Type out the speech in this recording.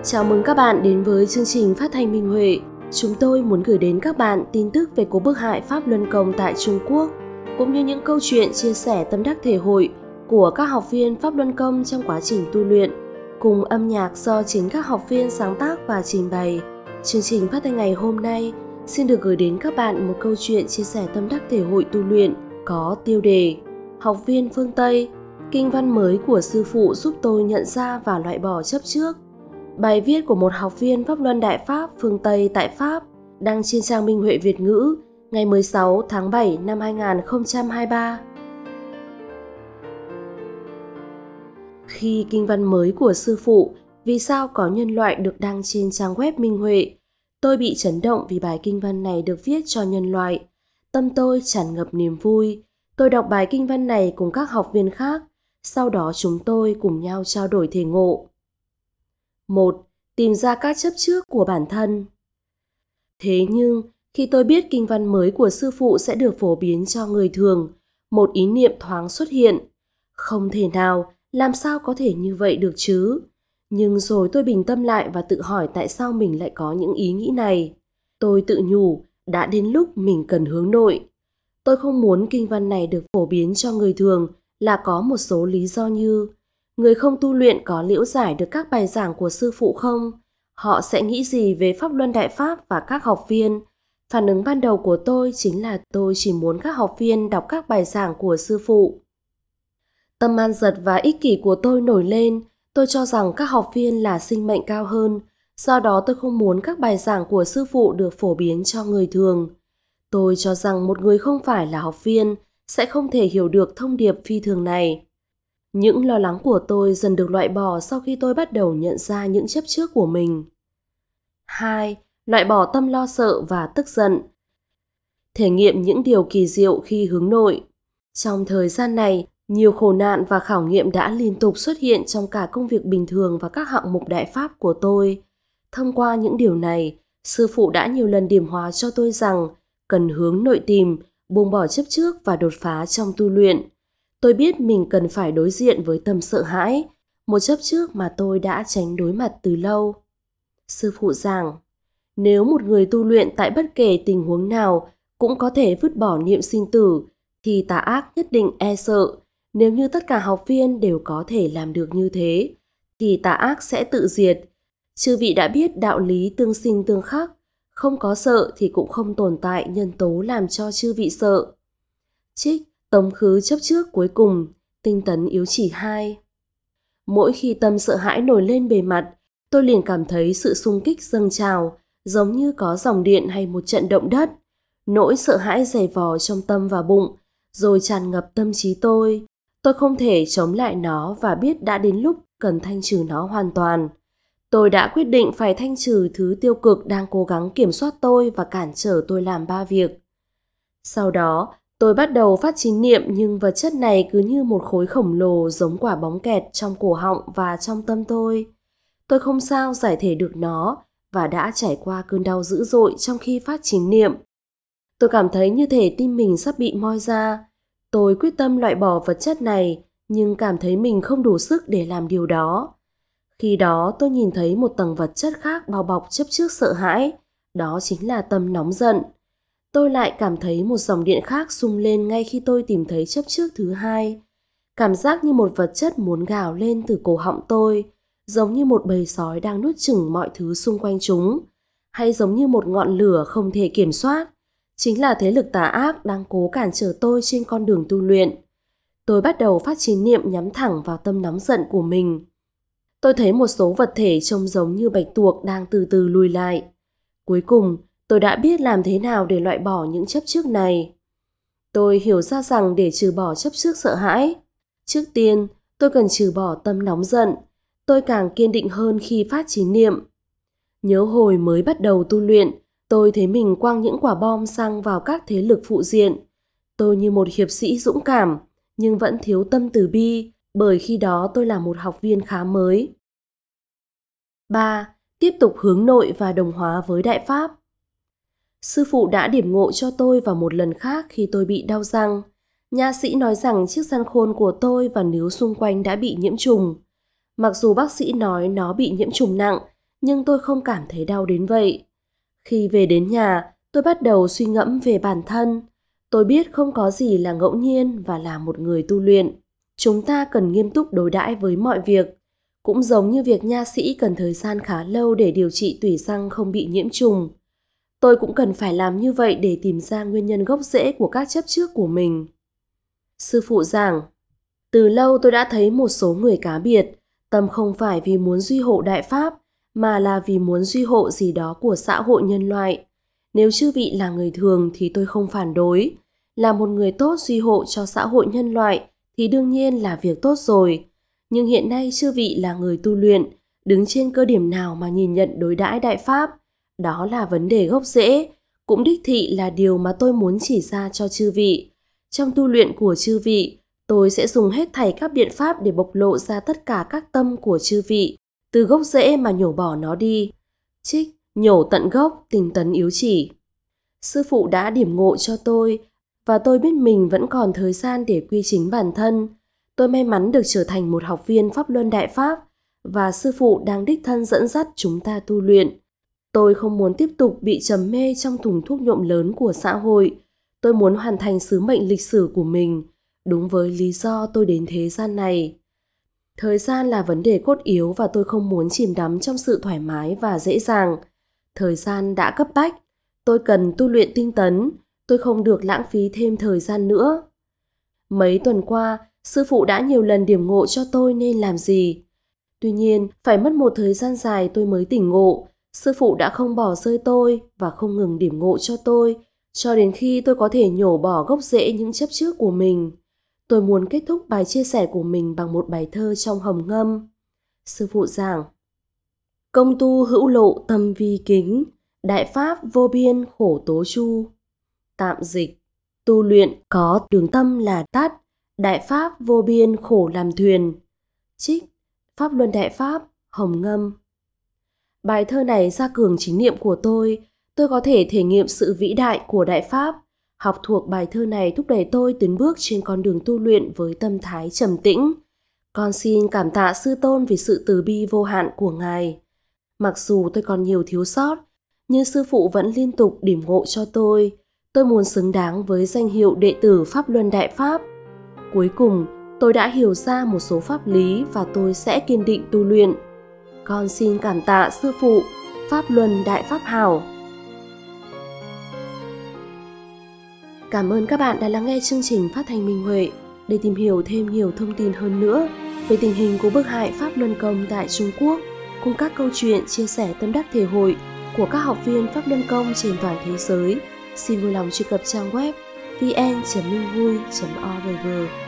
Chào mừng các bạn đến với chương trình phát thanh Minh Huệ. Chúng tôi muốn gửi đến các bạn tin tức về cuộc bức hại Pháp Luân Công tại Trung Quốc, cũng như những câu chuyện chia sẻ tâm đắc thể hội của các học viên Pháp Luân Công trong quá trình tu luyện, cùng âm nhạc do chính các học viên sáng tác và trình bày. Chương trình phát thanh ngày hôm nay xin được gửi đến các bạn một câu chuyện chia sẻ tâm đắc thể hội tu luyện có tiêu đề Học viên phương Tây, kinh văn mới của sư phụ giúp tôi nhận ra và loại bỏ chấp trước. Bài viết của một học viên Pháp Luân Đại Pháp phương Tây tại Pháp đăng trên trang Minh Huệ Việt ngữ ngày 16 tháng 7 năm 2023. Khi kinh văn mới của sư phụ Vì sao có nhân loại được đăng trên trang web Minh Huệ, tôi bị chấn động vì bài kinh văn này được viết cho nhân loại. Tâm tôi tràn ngập niềm vui. Tôi đọc bài kinh văn này cùng các học viên khác, sau đó chúng tôi cùng nhau trao đổi thể ngộ. 1. Tìm ra các chấp trước của bản thân. Thế nhưng, khi tôi biết kinh văn mới của sư phụ sẽ được phổ biến cho người thường, một ý niệm thoáng xuất hiện. Không thể nào, làm sao có thể như vậy được chứ? Nhưng rồi tôi bình tâm lại và tự hỏi tại sao mình lại có những ý nghĩ này. Tôi tự nhủ, đã đến lúc mình cần hướng nội. Tôi không muốn kinh văn này được phổ biến cho người thường là có một số lý do như: người không tu luyện có liễu giải được các bài giảng của sư phụ không? Họ sẽ nghĩ gì về Pháp Luân Đại Pháp và các học viên? Phản ứng ban đầu của tôi chính là tôi chỉ muốn các học viên đọc các bài giảng của sư phụ. Tâm man dật và ích kỷ của tôi nổi lên. Tôi cho rằng các học viên là sinh mệnh cao hơn, do đó tôi không muốn các bài giảng của sư phụ được phổ biến cho người thường. Tôi cho rằng một người không phải là học viên sẽ không thể hiểu được thông điệp phi thường này. Những lo lắng của tôi dần được loại bỏ sau khi tôi bắt đầu nhận ra những chấp trước của mình. 2. Loại bỏ tâm lo sợ và tức giận. Thể nghiệm những điều kỳ diệu khi hướng nội. Trong thời gian này, nhiều khổ nạn và khảo nghiệm đã liên tục xuất hiện trong cả công việc bình thường và các hạng mục đại pháp của tôi. Thông qua những điều này, sư phụ đã nhiều lần điểm hóa cho tôi rằng cần hướng nội tìm, buông bỏ chấp trước và đột phá trong tu luyện. Tôi biết mình cần phải đối diện với tâm sợ hãi, một chấp trước mà tôi đã tránh đối mặt từ lâu. Sư phụ giảng, nếu một người tu luyện tại bất kể tình huống nào cũng có thể vứt bỏ niệm sinh tử, thì tà ác nhất định e sợ. Nếu như tất cả học viên đều có thể làm được như thế, thì tà ác sẽ tự diệt. Chư vị đã biết đạo lý tương sinh tương khắc, không có sợ thì cũng không tồn tại nhân tố làm cho chư vị sợ. Trích Tống khứ chấp trước cuối cùng, tinh tấn yếu chỉ 2. Mỗi khi tâm sợ hãi nổi lên bề mặt, tôi liền cảm thấy sự xung kích dâng trào, giống như có dòng điện hay một trận động đất. Nỗi sợ hãi dày vò trong tâm và bụng, rồi tràn ngập tâm trí tôi. Tôi không thể chống lại nó và biết đã đến lúc cần thanh trừ nó hoàn toàn. Tôi đã quyết định phải thanh trừ thứ tiêu cực đang cố gắng kiểm soát tôi và cản trở tôi làm 3 việc. Sau đó, tôi bắt đầu phát chính niệm, nhưng vật chất này cứ như một khối khổng lồ giống quả bóng kẹt trong cổ họng và trong tâm tôi. Tôi không sao giải thể được nó và đã trải qua cơn đau dữ dội trong khi phát chính niệm. Tôi cảm thấy như thể tim mình sắp bị moi ra. Tôi quyết tâm loại bỏ vật chất này, nhưng cảm thấy mình không đủ sức để làm điều đó. Khi đó tôi nhìn thấy một tầng vật chất khác bao bọc chấp trước sợ hãi, đó chính là tâm nóng giận. Tôi lại cảm thấy một dòng điện khác xung lên ngay khi tôi tìm thấy chấp trước thứ hai. Cảm giác như một vật chất muốn gào lên từ cổ họng tôi, giống như một bầy sói đang nuốt chửng mọi thứ xung quanh chúng, hay giống như một ngọn lửa không thể kiểm soát. Chính là thế lực tà ác đang cố cản trở tôi trên con đường tu luyện. Tôi bắt đầu phát chính niệm nhắm thẳng vào tâm nóng giận của mình. Tôi thấy một số vật thể trông giống như bạch tuộc đang từ từ lùi lại. Cuối cùng, tôi đã biết làm thế nào để loại bỏ những chấp trước này. Tôi hiểu ra rằng để trừ bỏ chấp trước sợ hãi, trước tiên tôi cần trừ bỏ tâm nóng giận. Tôi càng kiên định hơn khi phát chính niệm. Nhớ hồi mới bắt đầu tu luyện, tôi thấy mình quăng những quả bom xăng vào các thế lực phụ diện. Tôi như một hiệp sĩ dũng cảm, nhưng vẫn thiếu tâm từ bi, bởi khi đó tôi là một học viên khá mới. 3. Tiếp tục hướng nội và đồng hóa với Đại Pháp. Sư phụ đã điểm ngộ cho tôi vào một lần khác khi tôi bị đau răng. Nha sĩ nói rằng chiếc răng khôn của tôi và níu xung quanh đã bị nhiễm trùng. Mặc dù bác sĩ nói nó bị nhiễm trùng nặng, nhưng tôi không cảm thấy đau đến vậy. Khi về đến nhà, tôi bắt đầu suy ngẫm về bản thân. Tôi biết không có gì là ngẫu nhiên và là một người tu luyện. Chúng ta cần nghiêm túc đối đãi với mọi việc. Cũng giống như việc nha sĩ cần thời gian khá lâu để điều trị tủy răng không bị nhiễm trùng. Tôi cũng cần phải làm như vậy để tìm ra nguyên nhân gốc rễ của các chấp trước của mình. Sư phụ giảng, từ lâu tôi đã thấy một số người cá biệt, tâm không phải vì muốn duy hộ Đại Pháp, mà là vì muốn duy hộ gì đó của xã hội nhân loại. Nếu chư vị là người thường thì tôi không phản đối. Là một người tốt duy hộ cho xã hội nhân loại thì đương nhiên là việc tốt rồi. Nhưng hiện nay chư vị là người tu luyện, đứng trên cơ điểm nào mà nhìn nhận đối đãi Đại Pháp? Đó là vấn đề gốc rễ, cũng đích thị là điều mà tôi muốn chỉ ra cho chư vị. Trong tu luyện của chư vị, tôi sẽ dùng hết thảy các biện pháp để bộc lộ ra tất cả các tâm của chư vị, từ gốc rễ mà nhổ bỏ nó đi. Trích, nhổ tận gốc, tinh tấn yếu chỉ. Sư phụ đã điểm ngộ cho tôi, và tôi biết mình vẫn còn thời gian để quy chính bản thân. Tôi may mắn được trở thành một học viên Pháp Luân Đại Pháp, và sư phụ đang đích thân dẫn dắt chúng ta tu luyện. Tôi không muốn tiếp tục bị trầm mê trong thùng thuốc nhuộm lớn của xã hội. Tôi muốn hoàn thành sứ mệnh lịch sử của mình, đúng với lý do tôi đến thế gian này. Thời gian là vấn đề cốt yếu và tôi không muốn chìm đắm trong sự thoải mái và dễ dàng. Thời gian đã cấp bách, tôi cần tu luyện tinh tấn, tôi không được lãng phí thêm thời gian nữa. Mấy tuần qua, sư phụ đã nhiều lần điểm ngộ cho tôi nên làm gì. Tuy nhiên, phải mất một thời gian dài tôi mới tỉnh ngộ. Sư phụ đã không bỏ rơi tôi và không ngừng điểm ngộ cho tôi, cho đến khi tôi có thể nhổ bỏ gốc rễ những chấp trước của mình. Tôi muốn kết thúc bài chia sẻ của mình bằng một bài thơ trong Hồng Ngâm. Sư phụ giảng, công tu hữu lộ tâm vi kính, đại pháp vô biên khổ tố chu. Tạm dịch, tu luyện có đường tâm là tắt, đại pháp vô biên khổ làm thuyền. Trích, Pháp Luân Đại Pháp, Hồng Ngâm. Bài thơ này gia cường chính niệm của tôi có thể thể nghiệm sự vĩ đại của Đại Pháp. Học thuộc bài thơ này thúc đẩy tôi tiến bước trên con đường tu luyện với tâm thái trầm tĩnh. Con xin cảm tạ Sư Tôn vì sự từ bi vô hạn của Ngài. Mặc dù tôi còn nhiều thiếu sót, nhưng Sư Phụ vẫn liên tục điểm ngộ cho tôi. Tôi muốn xứng đáng với danh hiệu đệ tử Pháp Luân Đại Pháp. Cuối cùng, tôi đã hiểu ra một số pháp lý và tôi sẽ kiên định tu luyện. Con xin cảm tạ Sư Phụ, Pháp Luân Đại Pháp Hảo. Cảm ơn các bạn đã lắng nghe chương trình phát thanh Minh Huệ. Để tìm hiểu thêm nhiều thông tin hơn nữa về tình hình của bức hại Pháp Luân Công tại Trung Quốc, cùng các câu chuyện chia sẻ tâm đắc thể hội của các học viên Pháp Luân Công trên toàn thế giới, xin vui lòng truy cập trang web vn.minhui.org.